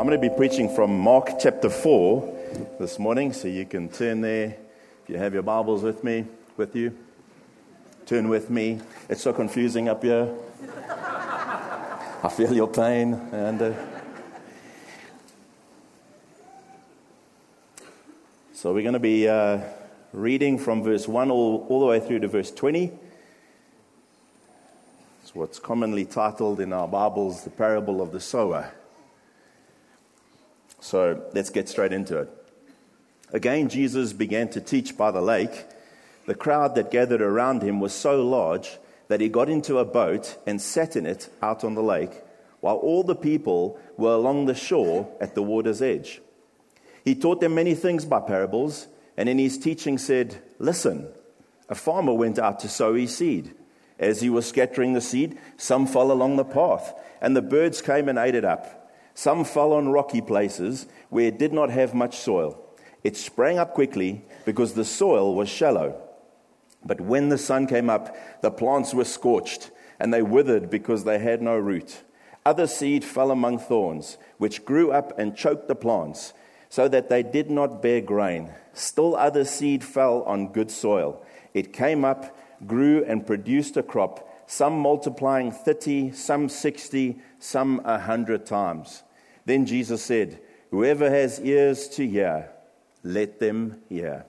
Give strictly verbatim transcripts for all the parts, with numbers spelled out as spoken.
going to be preaching from Mark chapter four this morning, so you can turn there. If you have your Bibles with me, with you, turn with me. It's so confusing up here. I feel your pain. And uh, so we're going to be uh, reading from verse one all, all the way through to verse twenty. It's what's commonly titled in our Bibles, the parable of the sower. So let's get straight into it. Again, Jesus began to teach by the lake. The crowd that gathered around him was so large that he got into a boat and sat in it out on the lake, while all the people were along the shore at the water's edge. He taught them many things by parables, and in his teaching said, "Listen, a farmer went out to sow his seed. As he was scattering the seed, some fell along the path, and the birds came and ate it up. Some fell on rocky places where it did not have much soil. It sprang up quickly because the soil was shallow. But when the sun came up, the plants were scorched, and they withered because they had no root. Other seed fell among thorns, which grew up and choked the plants, so that they did not bear grain. Still other seed fell on good soil. It came up, grew, and produced a crop, some multiplying thirty, some sixty, some a hundred times." Then Jesus said, "Whoever has ears to hear, let them hear."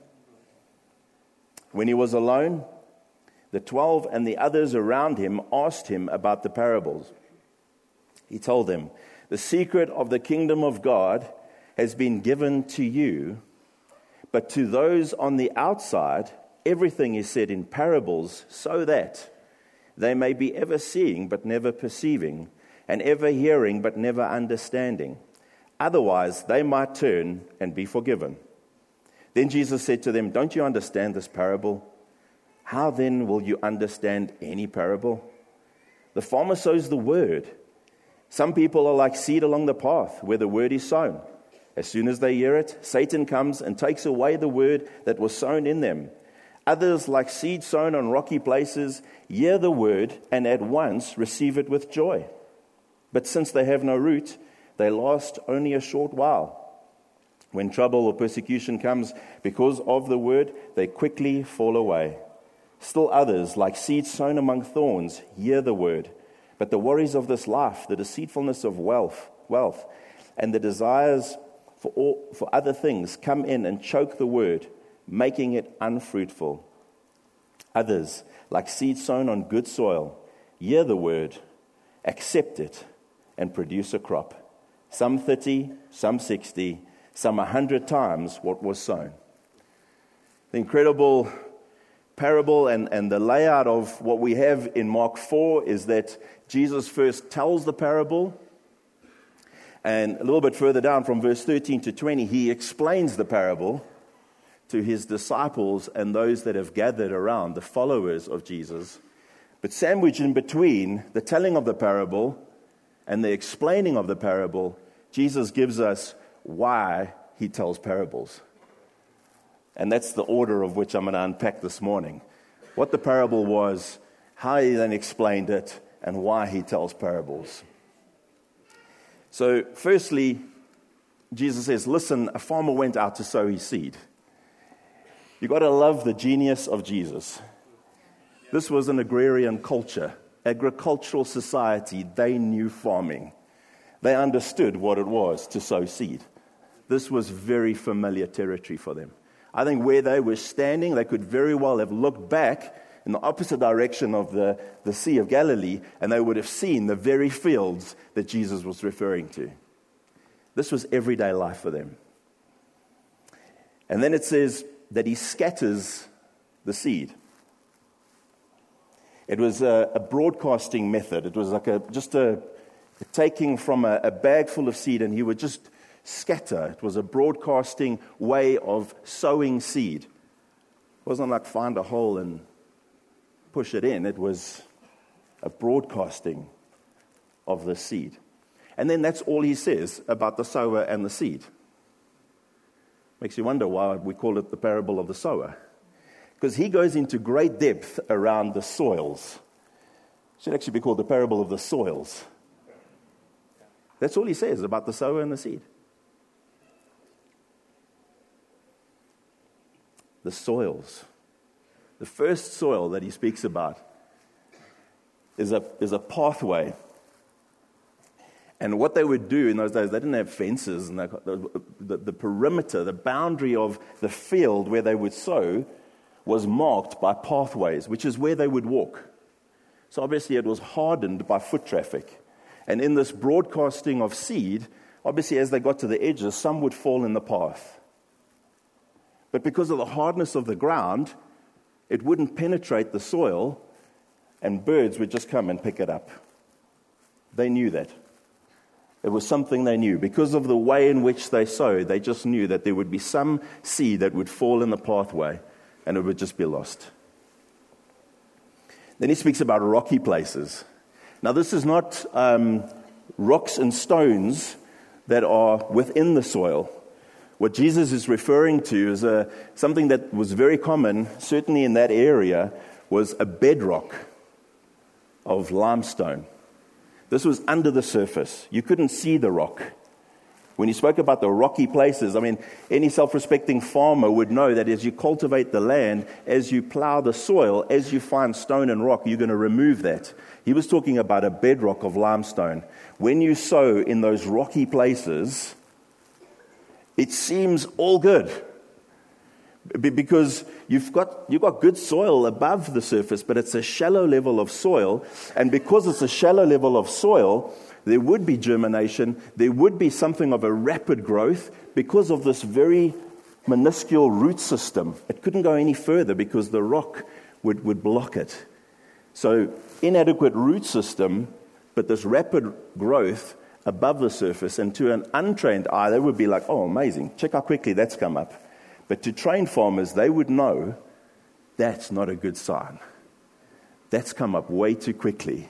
When he was alone, the twelve and the others around him asked him about the parables. He told them, "The secret of the kingdom of God has been given to you, but to those on the outside, everything is said in parables, so that they may be ever seeing but never perceiving, and ever hearing but never understanding. Otherwise, they might turn and be forgiven." Then Jesus said to them, "Don't you understand this parable? How then will you understand any parable? The farmer sows the word. Some people are like seed along the path where the word is sown. As soon as they hear it, Satan comes and takes away the word that was sown in them. Others, like seed sown on rocky places, hear the word and at once receive it with joy. But since they have no root, they last only a short while. When trouble or persecution comes because of the word, they quickly fall away. Still others, like seed sown among thorns, hear the word. But the worries of this life, the deceitfulness of wealth, wealth, and the desires for all, for other things come in and choke the word, making it unfruitful. Others, like seed sown on good soil, hear the word, accept it, and produce a crop. Some thirty, some sixty, some a hundred times what was sown." The incredible parable and, and the layout of what we have in Mark four is that Jesus first tells the parable, and a little bit further down from verse thirteen to twenty, he explains the parable to his disciples and those that have gathered around, the followers of Jesus. But sandwiched in between the telling of the parable and the explaining of the parable, Jesus gives us why he tells parables. And that's the order of which I'm going to unpack this morning. What the parable was, how he then explained it, and why he tells parables. So firstly, Jesus says, "Listen, a farmer went out to sow his seed." You've got to love the genius of Jesus. This was an agrarian culture, agricultural society. They knew farming. They understood what it was to sow seed. This was very familiar territory for them. I think where they were standing, they could very well have looked back in the opposite direction of the, the Sea of Galilee, and they would have seen the very fields that Jesus was referring to. This was everyday life for them. And then it says that he scatters the seed. It was a, a broadcasting method. It was like a just a, a taking from a, a bag full of seed, and he would just scatter. It was a broadcasting way of sowing seed. It wasn't like find a hole and push it in. It was a broadcasting of the seed. And then that's all he says about the sower and the seed. Makes you wonder why we call it the parable of the sower. Because he goes into great depth around the soils. It should actually be called the parable of the soils. That's all he says about the sower and the seed. the soils. The first soil that he speaks about is a, is a pathway. And what they would do in those days, they didn't have fences, and they, the, the, the perimeter, the boundary of the field where they would sow was marked by pathways, which is where they would walk. So obviously it was hardened by foot traffic. And in this broadcasting of seed, obviously as they got to the edges, some would fall in the path. But because of the hardness of the ground, it wouldn't penetrate the soil, and birds would just come and pick it up. They knew that. It was something they knew. Because of the way in which they sowed, they just knew that there would be some seed that would fall in the pathway, and it would just be lost. Then he speaks about rocky places. Now, this is not um, rocks and stones that are within the soil. What Jesus is referring to is a, something that was very common, certainly in that area, was a bedrock of limestone. This was under the surface. You couldn't see the rock. When he spoke about the rocky places, I mean, any self-respecting farmer would know that as you cultivate the land, as you plow the soil, as you find stone and rock, you're going to remove that. He was talking about a bedrock of limestone. When you sow in those rocky places, it seems all good. Because you've got you've got good soil above the surface, but it's a shallow level of soil. And because it's a shallow level of soil, there would be germination, there would be something of a rapid growth because of this very minuscule root system. It couldn't go any further because the rock would, would block it. So inadequate root system, but this rapid growth above the surface, and to an untrained eye, they would be like, oh, amazing, check how quickly that's come up. But to trained farmers, they would know that's not a good sign. That's come up way too quickly.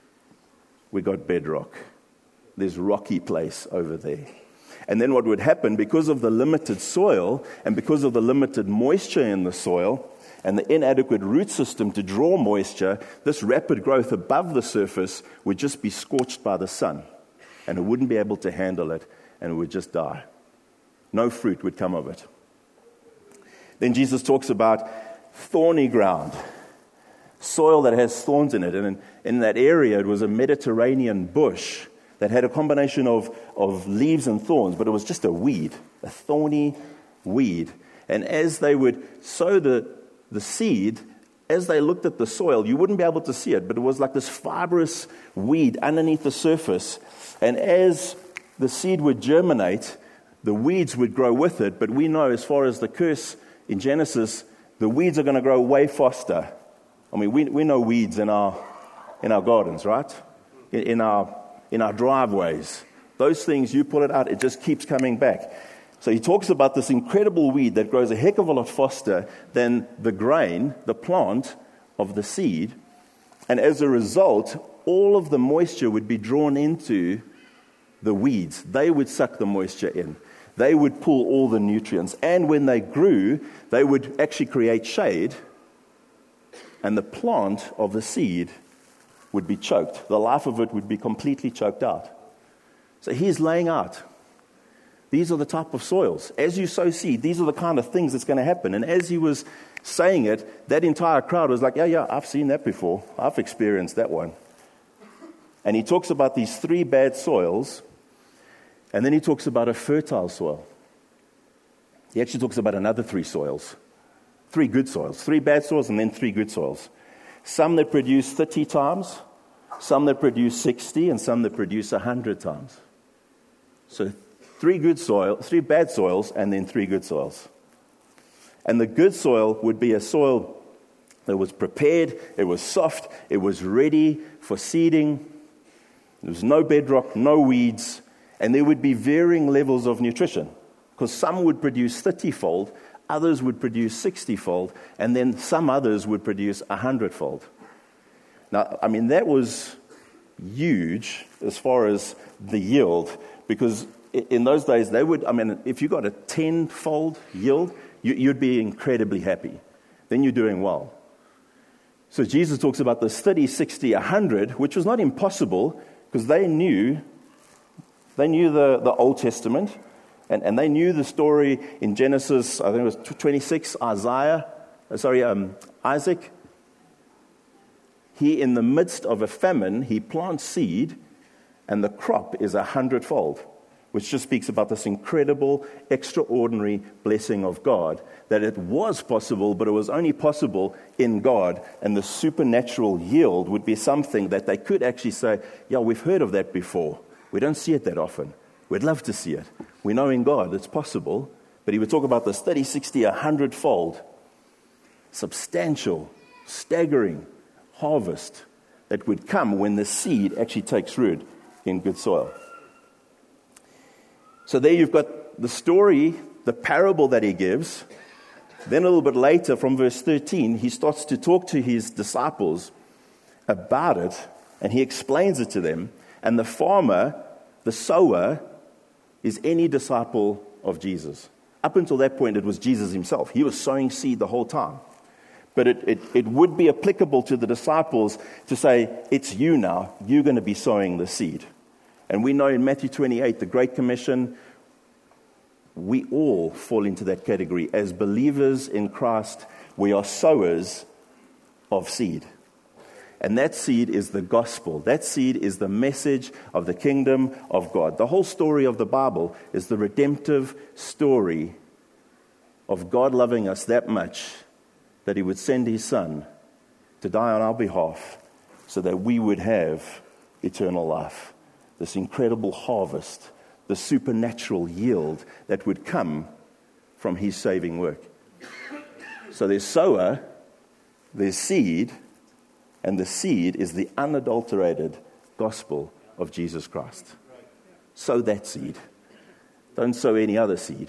We got bedrock. There's rocky place over there. And then what would happen, because of the limited soil and because of the limited moisture in the soil and the inadequate root system to draw moisture, this rapid growth above the surface would just be scorched by the sun. And it wouldn't be able to handle it, and it would just die. No fruit would come of it. Then Jesus talks about thorny ground, soil that has thorns in it. And in, in that area, it was a Mediterranean bush that had a combination of, of leaves and thorns, but it was just a weed, a thorny weed. And as they would sow the, the seed, as they looked at the soil, you wouldn't be able to see it, but it was like this fibrous weed underneath the surface. And as the seed would germinate, the weeds would grow with it. But we know, as far as the curse in Genesis, the weeds are going to grow way faster. I mean, we we know weeds in our in our gardens, right? In, in our in our driveways. Those things, you pull it out, it just keeps coming back. So he talks about this incredible weed that grows a heck of a lot faster than the grain, the plant of the seed. And as a result, all of the moisture would be drawn into the weeds. They would suck the moisture in. They would pull all the nutrients. And when they grew, they would actually create shade. And the plant of the seed would be choked. The life of it would be completely choked out. So he's laying out, these are the type of soils. As you sow seed, these are the kind of things that's going to happen. And as he was saying it, that entire crowd was like, yeah, yeah, I've seen that before. I've experienced that one. And he talks about these three bad soils, and then he talks about a fertile soil. He actually talks about another three soils. Three good soils. Three bad soils and then three good soils. Some that produce thirty times, some that produce sixty, and some that produce one hundred times. So three good soil, three bad soils, and then three good soils. And the good soil would be a soil that was prepared, it was soft, it was ready for seeding. There was no bedrock, no weeds, and there would be varying levels of nutrition. Because some would produce thirty-fold, others would produce sixty-fold, and then some others would produce one hundred-fold. Now, I mean, that was huge as far as the yield, because in those days, they would, I mean, if you got a tenfold yield, you'd be incredibly happy. Then you're doing well. So Jesus talks about this thirty, sixty, one hundred, which was not impossible, because they knew, they knew the, the Old Testament. And, and they knew the story in Genesis, I think it was twenty-six, Isaiah, uh, sorry, um, Isaac. He, in the midst of a famine, he plants seed, and the crop is a hundredfold, which just speaks about this incredible, extraordinary blessing of God, that it was possible, but it was only possible in God, and the supernatural yield would be something that they could actually say, yeah, we've heard of that before. We don't see it that often. We'd love to see it. We know in God it's possible, but he would talk about this thirty, sixty, a hundredfold, substantial, staggering harvest that would come when the seed actually takes root in good soil. So there you've got the story, the parable that he gives. Then a little bit later, from verse thirteen, he starts to talk to his disciples about it, and he explains it to them. And the farmer, the sower, is any disciple of Jesus. Up until that point, it was Jesus himself. He was sowing seed the whole time. But it, it, it would be applicable to the disciples to say, it's you now, you're going to be sowing the seed. And we know in Matthew twenty-eight, the Great Commission, we all fall into that category. As believers in Christ, we are sowers of seed. And that seed is the gospel. That seed is the message of the kingdom of God. The whole story of the Bible is the redemptive story of God loving us that much that he would send his son to die on our behalf so that we would have eternal life. This incredible harvest, the supernatural yield that would come from his saving work. So there's sower, there's seed, and the seed is the unadulterated gospel of Jesus Christ. Sow that seed. Don't sow any other seed.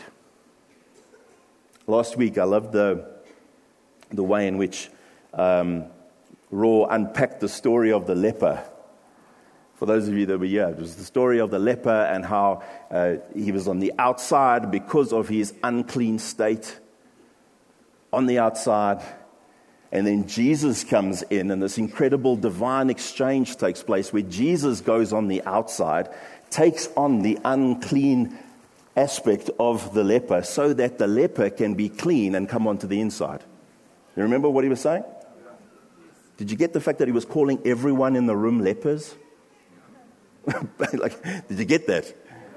Last week, I loved the, the way in which um, Raw unpacked the story of the leper. For those of you that were here, it was the story of the leper and how uh, he was on the outside because of his unclean state. On the outside. And then Jesus comes in, and this incredible divine exchange takes place where Jesus goes on the outside, takes on the unclean aspect of the leper so that the leper can be clean and come onto the inside. You remember what he was saying? Did you get the fact that he was calling everyone in the room lepers? Like, did you get that?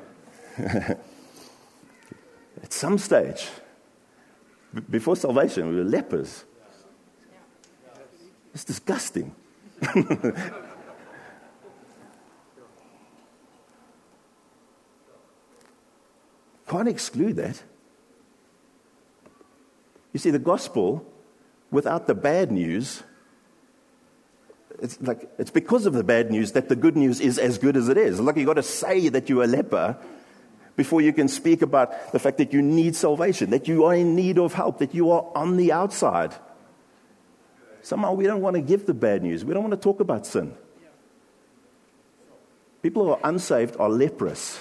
At some stage, b- before salvation, we were lepers. It's disgusting. Can't exclude that. You see, the gospel, without the bad news, it's like it's because of the bad news that the good news is as good as it is. Like, you've got to say that you're a leper before you can speak about the fact that you need salvation, that you are in need of help, that you are on the outside. Somehow we don't want to give the bad news. We don't want to talk about sin. People who are unsaved are leprous.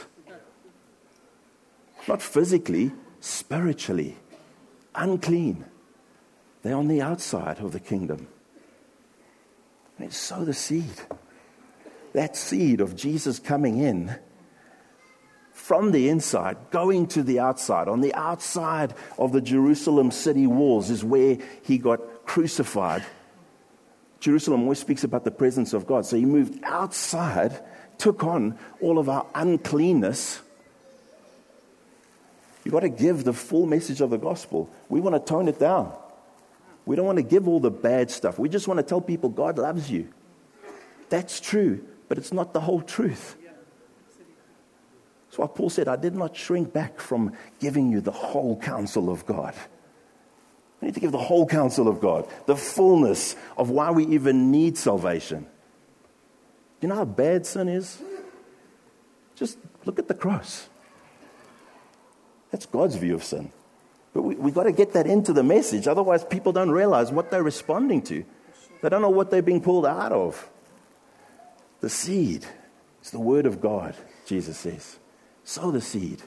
Not physically, spiritually. Unclean. They're on the outside of the kingdom. And sow the seed. That seed of Jesus coming in from the inside, going to the outside. On the outside of the Jerusalem city walls is where he got crucified. Jerusalem always speaks about the presence of God. So he moved outside, took on all of our uncleanness. You've got to give the full message of the gospel. We want to tone it down. We don't want to give all the bad stuff. We just want to tell people God loves you. That's true, but it's not the whole truth. That's why Paul said, I did not shrink back from giving you the whole counsel of God. We need to give the whole counsel of God, the fullness of why we even need salvation. Do you know how bad sin is? Just look at the cross. That's God's view of sin. But we, we've got to get that into the message. Otherwise, people don't realize what they're responding to. They don't know what they're being pulled out of. The seed is the word of God, Jesus says. Sow the seed.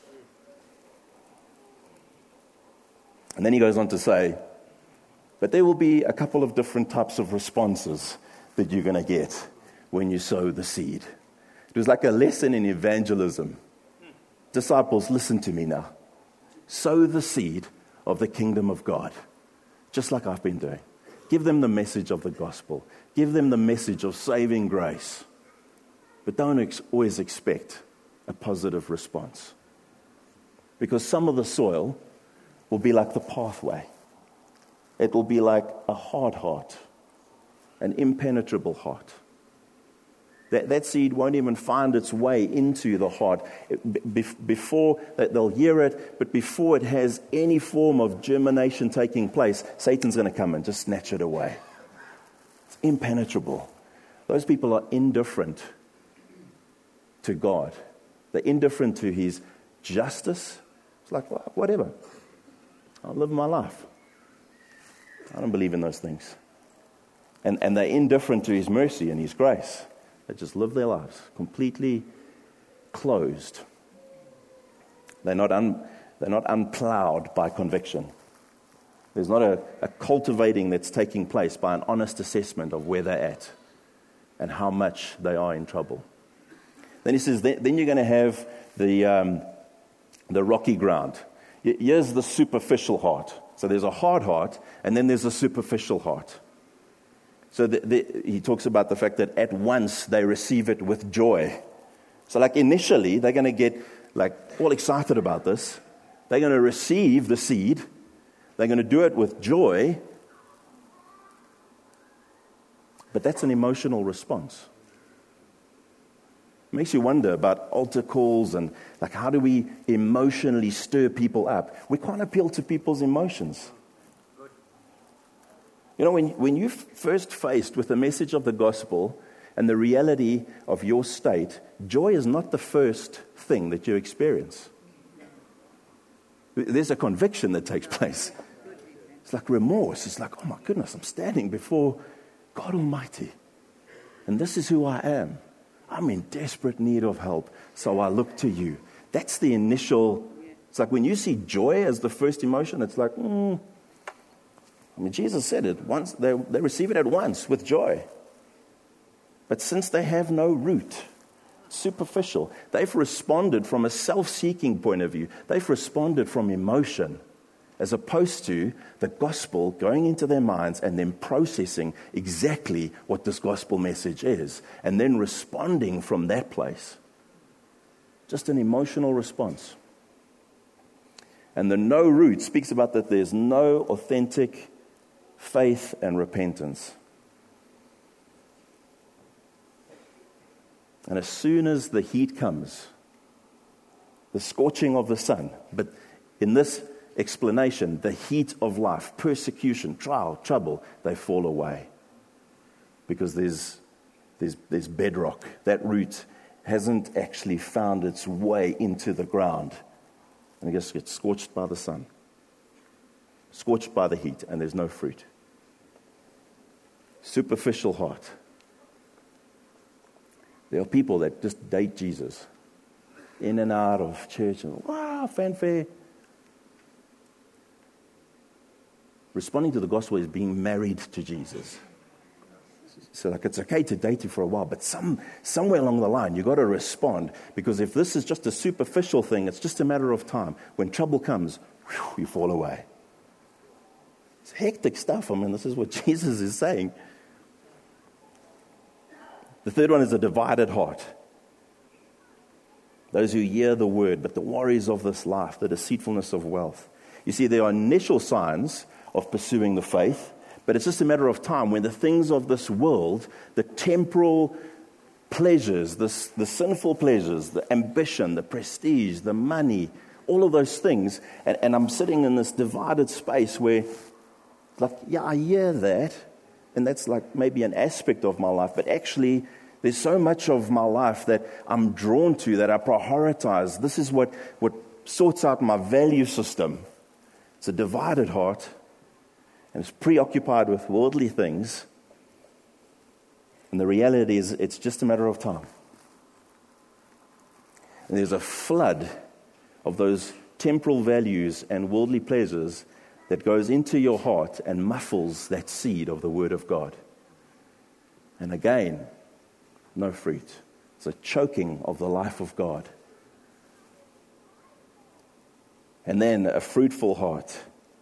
And then he goes on to say, but there will be a couple of different types of responses that you're going to get when you sow the seed. It was like a lesson in evangelism. disciples, listen to me now. Sow the seed of the kingdom of God, just like I've been doing. Give them the message of the gospel. Give them the message of saving grace. But don't ex- always expect a positive response. Because some of the soil will be like the pathway. It will be like a hard heart, an impenetrable heart. That, that seed won't even find its way into the heart. It, be, before that, they'll hear it, but before it has any form of germination taking place, Satan's going to come and just snatch it away. It's impenetrable. Those people are indifferent to God. They're indifferent to His justice. It's like, well, whatever. I'll live my life. I don't believe in those things. And, and they're indifferent to His mercy and His grace. They just live their lives completely closed. They're not un, they're not unplowed by conviction. There's not a, a cultivating that's taking place by an honest assessment of where they're at and how much they are in trouble. Then he says, then, then you're going to have the um, the rocky ground. Here's the superficial heart. So there's a hard heart, and then there's a superficial heart. So the, the, he talks about the fact that at once they receive it with joy. So like initially, they're going to get like all excited about this. They're going to receive the seed. They're going to do it with joy. But that's an emotional response. It makes you wonder about altar calls and like how do we emotionally stir people up? We can't appeal to people's emotions. You know, when, when you're first faced with the message of the gospel and the reality of your state, joy is not the first thing that you experience. There's a conviction that takes place. It's like remorse. It's like, oh my goodness, I'm standing before God Almighty. And this is who I am. I'm in desperate need of help, so I look to you. That's the initial, it's like when you see joy as the first emotion, it's like, mm. I mean, Jesus said it once, they, they receive it at once with joy. But since they have no root, superficial, they've responded from a self-seeking point of view. They've responded from emotion, as opposed to the gospel going into their minds and then processing exactly what this gospel message is, and then responding from that place. Just an emotional response. And the no root speaks about that there's no authentic faith and repentance. And as soon as the heat comes, the scorching of the sun, but in this explanation, the heat of life, persecution, trial, trouble, they fall away. Because there's, there's, there's bedrock. That root hasn't actually found its way into the ground. And it just gets scorched by the sun. Scorched by the heat, and there's no fruit. Superficial heart. There are people that just date Jesus. In and out of church, and wow, fanfare. Responding to the gospel is being married to Jesus. So like it's okay to date you for a while, but some somewhere along the line, you've got to respond. Because if this is just a superficial thing, it's just a matter of time. When trouble comes, whew, you fall away. It's hectic stuff. I mean, this is what Jesus is saying. The third one is a divided heart. Those who hear the word, but the worries of this life, the deceitfulness of wealth. You see, there are initial signs of pursuing the faith, but it's just a matter of time when the things of this world, the temporal pleasures, the, the sinful pleasures, the ambition, the prestige, the money, all of those things, and, and I'm sitting in this divided space where, like, yeah, I hear that, and that's like maybe an aspect of my life, but actually there's so much of my life that I'm drawn to, that I prioritize. This is what, what sorts out my value system. It's a divided heart, and it's preoccupied with worldly things. And the reality is, it's just a matter of time. And there's a flood of those temporal values and worldly pleasures that goes into your heart and muffles that seed of the Word of God. And again, no fruit. It's a choking of the life of God. And then a fruitful heart.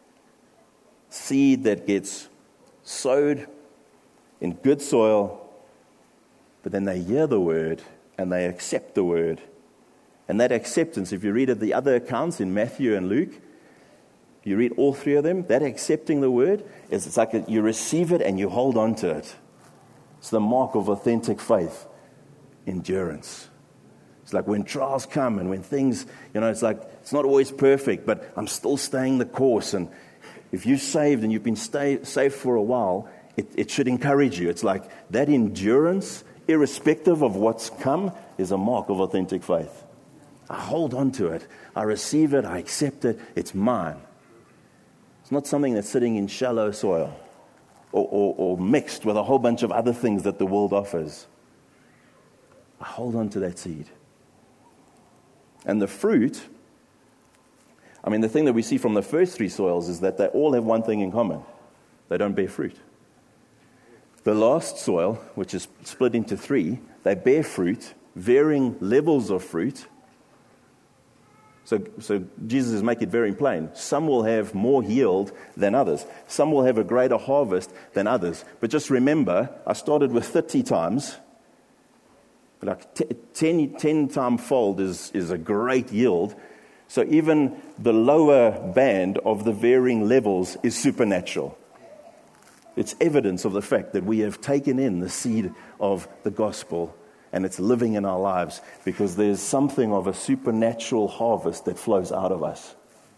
Seed that gets sowed in good soil, but then they hear the word and they accept the word. And that acceptance, if you read the other accounts in Matthew and Luke, you read all three of them, that accepting the word, is it's like a, you receive it and you hold on to it. It's the mark of authentic faith. Endurance. It's like when trials come and when things, you know, it's like, it's not always perfect, but I'm still staying the course. And if you're saved and you've been stay, saved for a while, it, it should encourage you. It's like that endurance, irrespective of what's come, is a mark of authentic faith. I hold on to it. I receive it. I accept it. It's mine. It's not something that's sitting in shallow soil or, or, or mixed with a whole bunch of other things that the world offers. I hold on to that seed. And the fruit, I mean, the thing that we see from the first three soils is that they all have one thing in common. They don't bear fruit. The last soil, which is split into three, they bear fruit, varying levels of fruit. So, so Jesus is making it very plain. Some will have more yield than others. Some will have a greater harvest than others. But just remember, I started with thirty times. Like ten, ten time fold is, is a great yield. So even the lower band of the varying levels is supernatural. It's evidence of the fact that we have taken in the seed of the gospel and it's living in our lives because there's something of a supernatural harvest that flows out of us.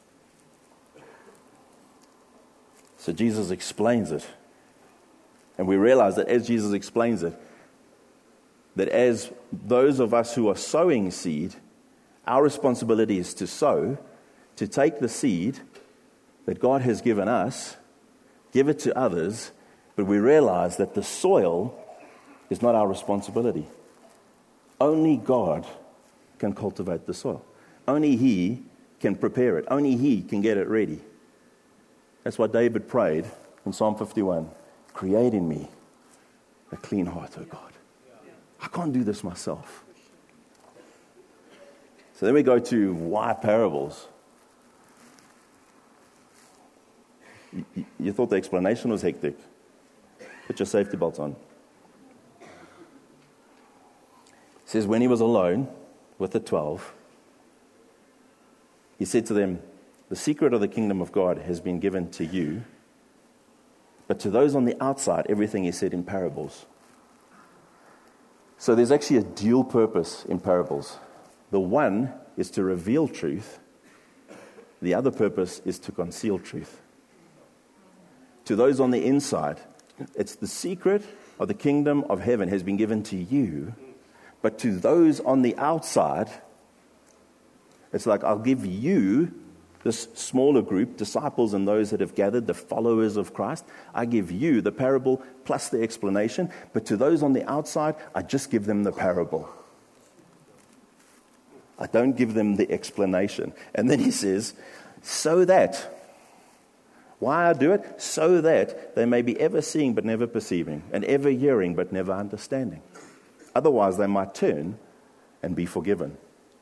So Jesus explains it. And we realize that as Jesus explains it, that as those of us who are sowing seed, our responsibility is to sow, to take the seed that God has given us, give it to others, but we realize that the soil is not our responsibility. Only God can cultivate the soil. Only He can prepare it. Only He can get it ready. That's why David prayed in Psalm fifty-one, create in me a clean heart, O God. I can't do this myself. So then we go to why parables. You, you, you thought the explanation was hectic. Put your safety belts on. It says, when he was alone with the twelve, he said to them, the secret of the kingdom of God has been given to you, but to those on the outside, everything is said in parables. So there's actually a dual purpose in parables. The one is to reveal truth. The other purpose is to conceal truth. To those on the inside, it's the secret of the kingdom of heaven has been given to you. But to those on the outside, it's like I'll give you, this smaller group, disciples and those that have gathered, the followers of Christ, I give you the parable plus the explanation. But to those on the outside, I just give them the parable. I don't give them the explanation. And then he says, so that, why I do it? So that they may be ever seeing but never perceiving, and ever hearing but never understanding. Otherwise, they might turn and be forgiven.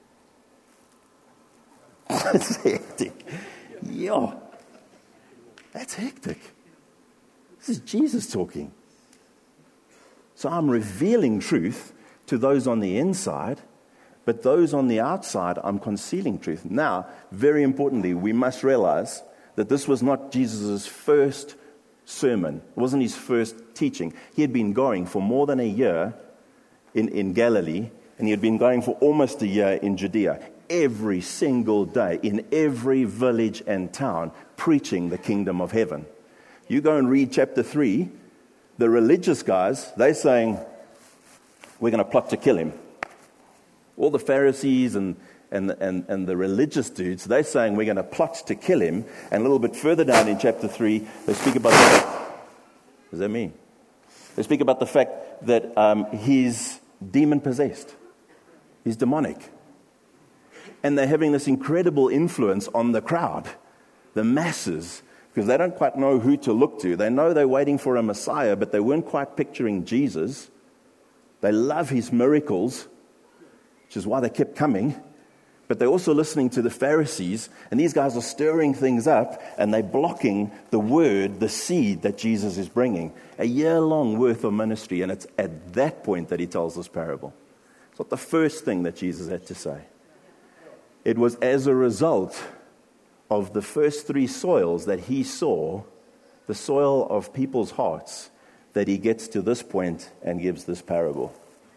That's hectic. Yeah. That's hectic. This is Jesus talking. So I'm revealing truth to those on the inside, but those on the outside, I'm concealing truth. Now, very importantly, we must realize that this was not Jesus' first sermon. It wasn't his first teaching. He had been going for more than a year in, in Galilee, and he had been going for almost a year in Judea. Every single day, in every village and town, preaching the kingdom of heaven. You go and read chapter three, the religious guys, they're saying, we're going to plot to kill him. All the Pharisees and, and, and, and the religious dudes, they're saying we're going to plot to kill him. And a little bit further down in chapter three, they speak about the fact, what does that mean? They speak about the fact that um, he's demon-possessed. He's demonic. And they're having this incredible influence on the crowd, the masses, because they don't quite know who to look to. They know they're waiting for a Messiah, but they weren't quite picturing Jesus. They love his miracles, which is why they kept coming. But they're also listening to the Pharisees, and these guys are stirring things up, and they're blocking the word, the seed that Jesus is bringing. A year-long worth of ministry, and it's at that point that he tells this parable. It's not the first thing that Jesus had to say. It was as a result of the first three soils that he saw, the soil of people's hearts, that he gets to this point and gives this parable.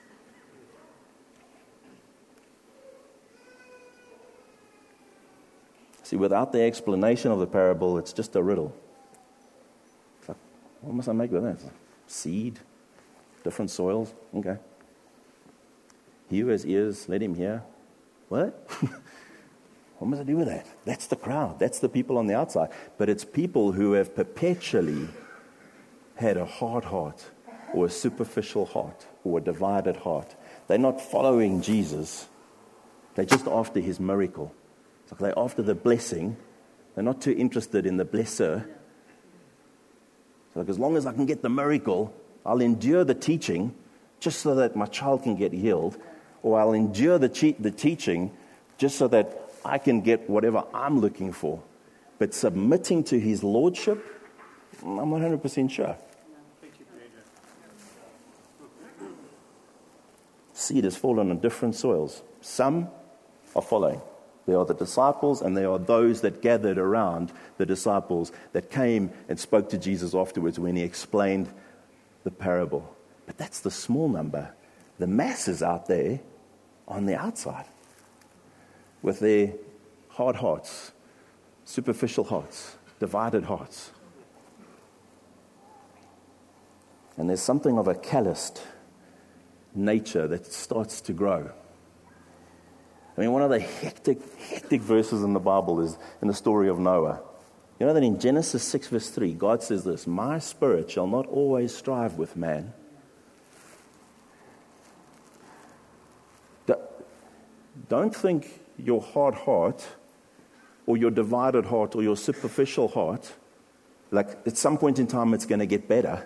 See, without the explanation of the parable, it's just a riddle. It's like, what must I make with that? It's like, seed, different soils, okay. He who has ears, let him hear. What? What must I do with that? That's the crowd. That's the people on the outside. But it's people who have perpetually had a hard heart, or a superficial heart, or a divided heart. They're not following Jesus. They're just after his miracle. It's like they're after the blessing. They're not too interested in the blesser. So like, as long as I can get the miracle, I'll endure the teaching just so that my child can get healed. Or I'll endure the, che- the teaching just so that I can get whatever I'm looking for. But submitting to his lordship, I'm not one hundred percent sure. Seed has fallen on different soils. Some are following. They are the disciples, and they are those that gathered around the disciples that came and spoke to Jesus afterwards when he explained the parable. But that's the small number. The masses out there on the outside with their hard hearts, superficial hearts, divided hearts. And there's something of a calloused nature that starts to grow. I mean, one of the hectic, hectic verses in the Bible is in the story of Noah. You know that in Genesis six verse three, God says this, "My spirit shall not always strive with man." Don't think your hard heart or your divided heart or your superficial heart, like at some point in time it's going to get better.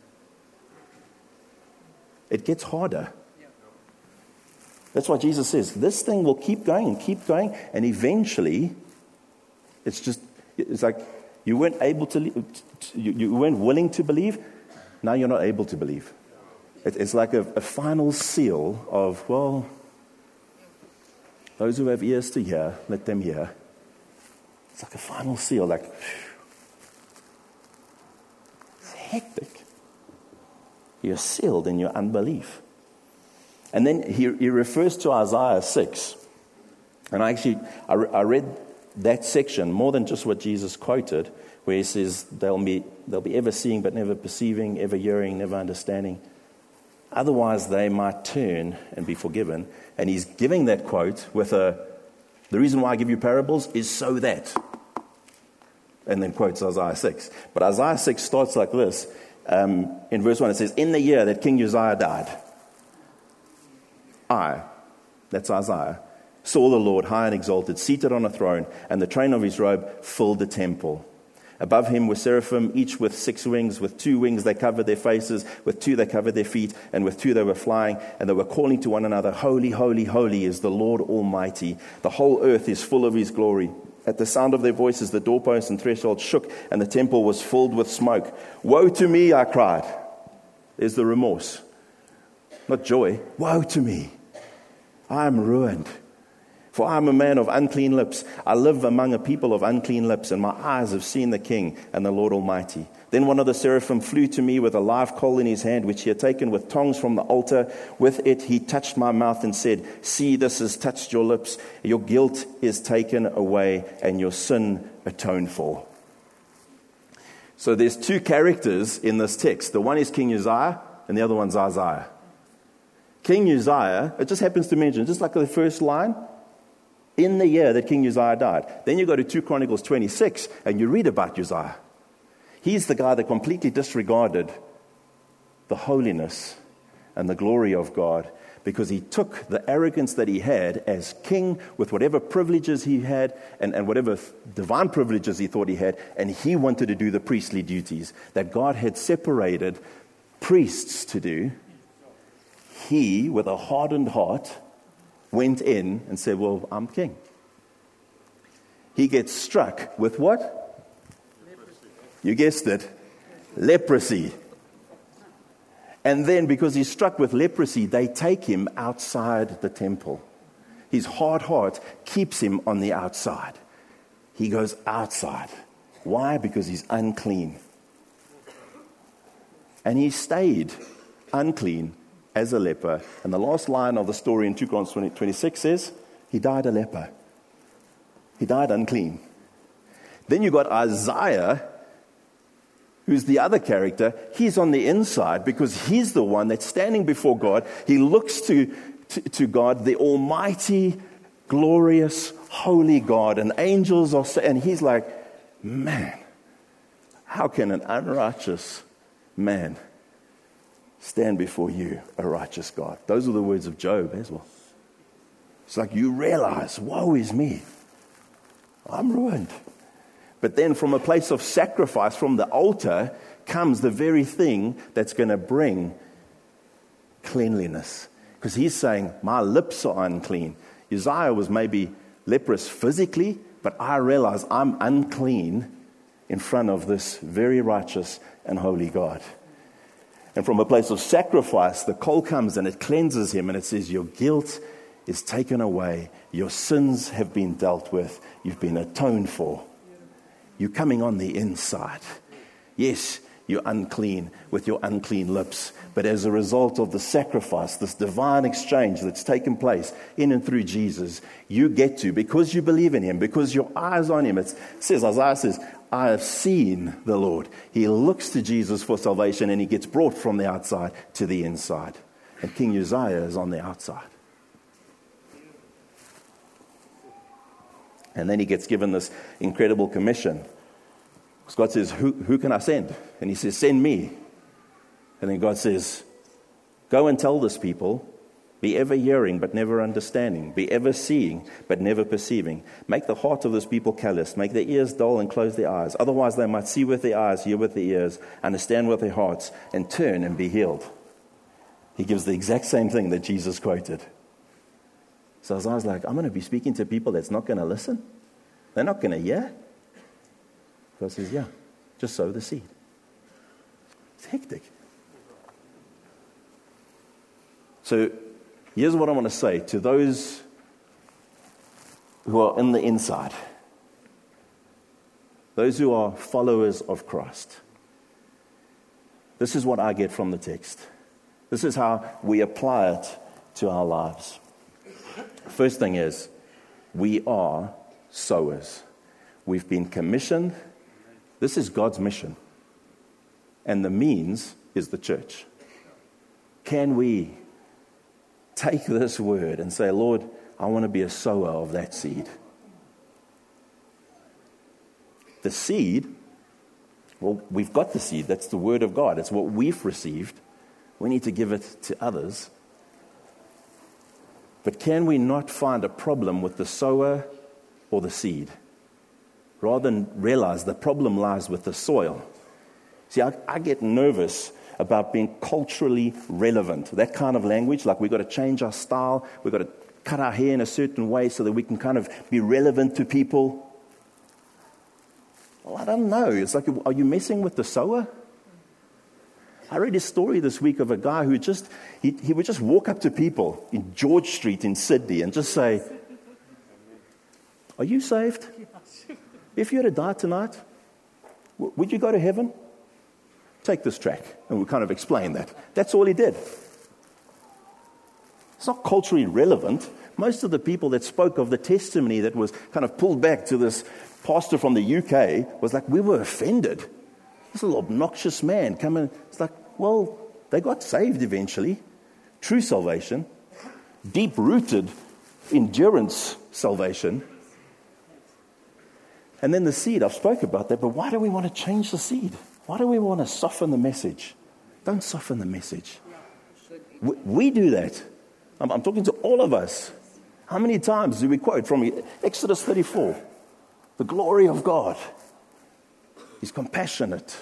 It gets harder. That's why Jesus says, this thing will keep going and keep going, and eventually, it's just, it's like you weren't able to, you, you weren't willing to believe, now you're not able to believe. It, it's like a, a final seal of, well, those who have ears to hear, let them hear. It's like a final seal, like, whew. It's hectic. You're sealed in your unbelief. And then he, he refers to Isaiah six. And I actually, I, I read that section more than just what Jesus quoted, where he says, they'll be, they'll be ever seeing but never perceiving, ever hearing, never understanding. Otherwise, they might turn and be forgiven. And he's giving that quote with a, the reason why I give you parables is so that. And then quotes Isaiah six. But Isaiah six starts like this. Um, in verse one, it says, in the year that King Uzziah died, I, that's Isaiah, saw the Lord high and exalted, seated on a throne, and the train of his robe filled the temple. Above him were seraphim, each with six wings. With two wings they covered their faces, with two they covered their feet, and with two they were flying, and they were calling to one another, Holy, holy, holy is the Lord Almighty. The whole earth is full of his glory. At the sound of their voices, the doorposts and thresholds shook, and the temple was filled with smoke. Woe to me, I cried. There's the remorse. Not joy. Woe to me. I am ruined. For I am a man of unclean lips. I live among a people of unclean lips, and my eyes have seen the King and the Lord Almighty. Then one of the seraphim flew to me with a live coal in his hand, which he had taken with tongs from the altar. With it he touched my mouth and said, see, this has touched your lips. Your guilt is taken away, and your sin atoned for. So there's two characters in this text. The one is King Uzziah, and the other one's Isaiah. King Uzziah, it just happens to mention, just like the first line, in the year that King Uzziah died. Then you go to two Chronicles twenty-six, and you read about Uzziah. He's the guy that completely disregarded the holiness and the glory of God, because he took the arrogance that he had as king with whatever privileges he had and, and whatever divine privileges he thought he had, and he wanted to do the priestly duties that God had separated priests to do. He, with a hardened heart, went in and said, well, I'm king. He gets struck with what? Leprosy. You guessed it. Leprosy. And then because he's struck with leprosy, they take him outside the temple. His hard heart keeps him on the outside. He goes outside. Why? Because he's unclean. And he stayed unclean as a leper. And the last line of the story in two Chronicles twenty-six says, he died a leper. He died unclean. Then you got Isaiah, who's the other character. He's on the inside because he's the one that's standing before God. He looks to, to, to God, the almighty, glorious, holy God. And angels are, and he's like, man, how can an unrighteous man stand before you, a righteous God? Those are the words of Job as well. It's like you realize, woe is me. I'm ruined. But then from a place of sacrifice, from the altar, comes the very thing that's going to bring cleanliness. Because he's saying, my lips are unclean. Uzziah was maybe leprous physically, but I realize I'm unclean in front of this very righteous and holy God. And from a place of sacrifice, the coal comes and it cleanses him, and it says, your guilt is taken away. Your sins have been dealt with. You've been atoned for. You're coming on the inside. Yes, you're unclean with your unclean lips. But as a result of the sacrifice, this divine exchange that's taken place in and through Jesus, you get to, because you believe in him, because your eyes on him, it says, Isaiah says, I have seen the Lord. He looks to Jesus for salvation, and he gets brought from the outside to the inside. And King Uzziah is on the outside. And then he gets given this incredible commission. Because God says, who, who can I send? And he says, send me. And then God says, go and tell this people, be ever hearing but never understanding, be ever seeing but never perceiving. Make the heart of this people callous, make their ears dull and close their eyes. Otherwise they might see with their eyes, hear with their ears, understand with their hearts, and turn and be healed. He gives the exact same thing that Jesus quoted. So I was like, I'm going to be speaking to people that's not going to listen. They're not going to hear. God says, yeah, just sow the seed. It's hectic. So here's what I want to say to those who are in the inside, those who are followers of Christ. This is what I get from the text. This is how we apply it to our lives. First thing is, we are sowers. We've been commissioned. This is God's mission. And the means is the church. Can we take this word and say, Lord, I want to be a sower of that seed? The seed, well, we've got the seed. That's the word of God. It's what we've received. We need to give it to others. But can we not find a problem with the sower or the seed? Rather than realize the problem lies with the soil. See, I, I get nervous about being culturally relevant. That kind of language, like we've got to change our style, we've got to cut our hair in a certain way so that we can kind of be relevant to people. Well, I don't know. It's like, are you messing with the sower? I read a story this week of a guy who just, he, he would just walk up to people in George Street in Sydney and just say, are you saved? If you were to die tonight, w- would you go to heaven? Take this track. And we kind of explain that. That's all he did. It's not culturally relevant. Most of the people that spoke of the testimony that was kind of pulled back to this pastor from the U K was like, we were offended. This little obnoxious man coming. It's like, well, they got saved eventually. True salvation. Deep-rooted endurance salvation. And then the seed, I've spoke about that, but why do we want to change the seed? Why do we want to soften the message? Don't soften the message. We, we do that. I'm, I'm talking to all of us. How many times do we quote from Exodus thirty-four? The glory of God. He's compassionate.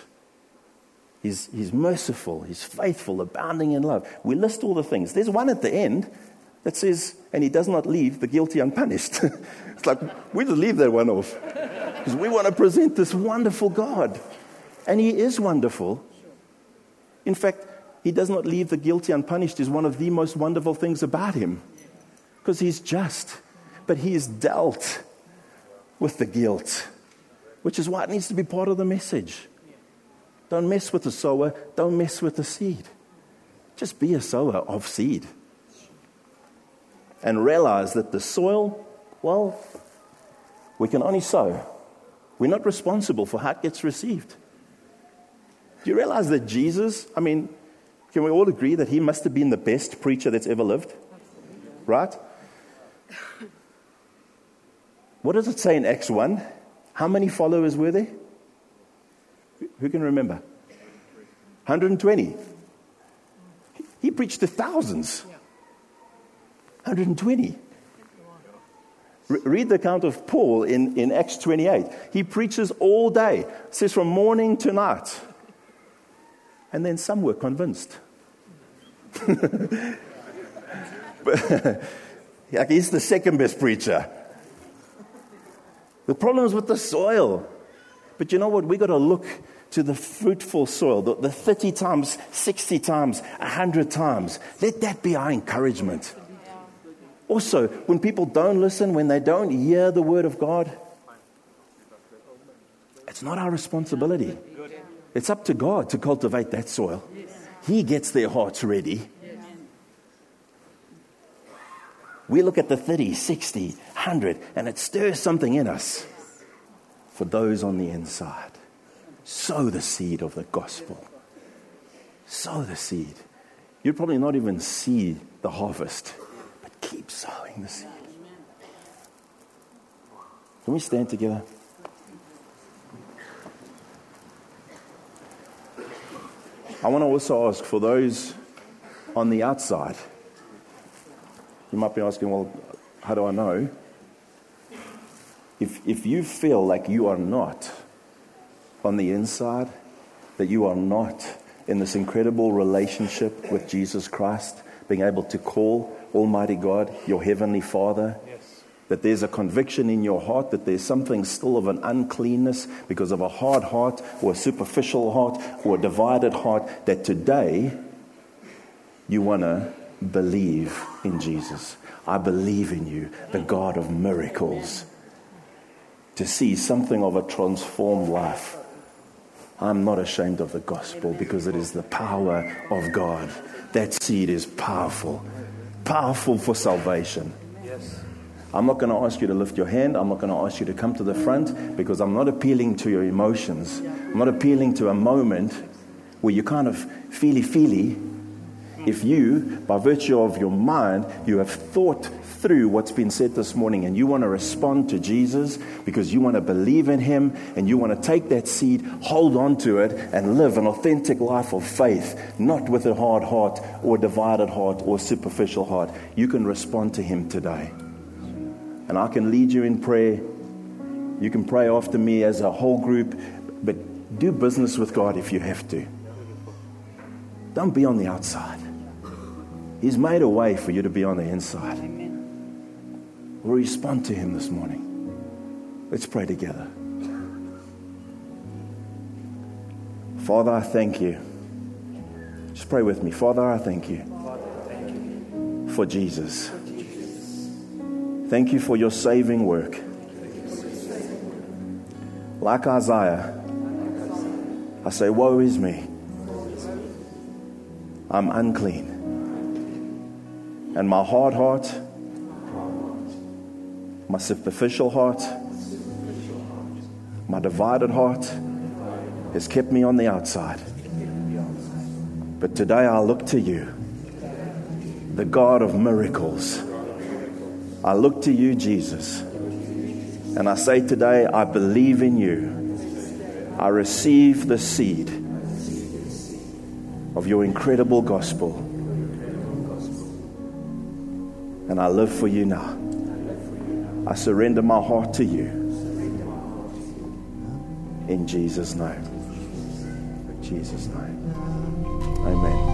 He's, he's merciful. He's faithful, abounding in love. We list all the things. There's one at the end. that says, and he does not leave the guilty unpunished. It's like, we just leave that one off. Because we want to present this wonderful God. And he is wonderful. In fact, he does not leave the guilty unpunished is one of the most wonderful things about him. Because he's just. But he is dealt with the guilt. Which is why it needs to be part of the message. Don't mess with the sower. Don't mess with the seed. Just be a sower of seed. And realize that the soil, well, we can only sow. We're not responsible for how it gets received. Do you realize that Jesus, I mean, can we all agree that he must have been the best preacher that's ever lived? Right? What does it say in Acts one? How many followers were there? Who can remember? one hundred twenty. He preached to thousands. one hundred twenty. Re- read the account of Paul in, in Acts twenty-eight. He preaches all day. It says from morning to night. And then some were convinced. But, like he's the second best preacher. The problem is with the soil. But you know what? We got to look to the fruitful soil, the, the thirty times, sixty times, one hundred times. Let that be our encouragement. Also, when people don't listen, when they don't hear the word of God, it's not our responsibility. It's up to God to cultivate that soil. He gets their hearts ready. We look at the thirty, sixty, one hundred, and it stirs something in us for those on the inside. Sow the seed of the gospel. Sow the seed. You'll probably not even see the harvest, but keep sowing the seed. Can we stand together? I want to also ask for those on the outside. You might be asking, well, how do I know? If if you feel like you are not on the inside, that you are not in this incredible relationship with Jesus Christ, being able to call Almighty God your Heavenly Father, yes. That there's a conviction in your heart that there's something still of an uncleanness because of a hard heart or a superficial heart or a divided heart, that today you want to believe in Jesus. I believe in you, the God of miracles, to see something of a transformed life. I'm not ashamed of the gospel because it is the power of God. That seed is powerful, powerful for salvation. I'm not going to ask you to lift your hand. I'm not going to ask you to come to the front because I'm not appealing to your emotions. I'm not appealing to a moment where you kind of feely-feely. If you, by virtue of your mind, you have thought through what's been said this morning and you want to respond to Jesus because you want to believe in him and you want to take that seed, hold on to it and live an authentic life of faith, not with a hard heart or divided heart or superficial heart, you can respond to him today. And I can lead you in prayer. You can pray after me as a whole group, but do business with God if you have to. Don't be on the outside. He's made a way for you to be on the inside. We'll respond to him this morning. Let's pray together. Father, I thank you. Just pray with me. Father, I thank you for Jesus. Thank you for your saving work. Like Isaiah, I say, woe is me. I'm unclean. And my hard heart, my superficial heart, my divided heart has kept me on the outside. But today I look to you, the God of miracles. I look to you, Jesus, and I say today, I believe in you. I receive the seed of your incredible gospel, and I live for you now. I surrender my heart to you. In Jesus' name. In Jesus' name. Amen.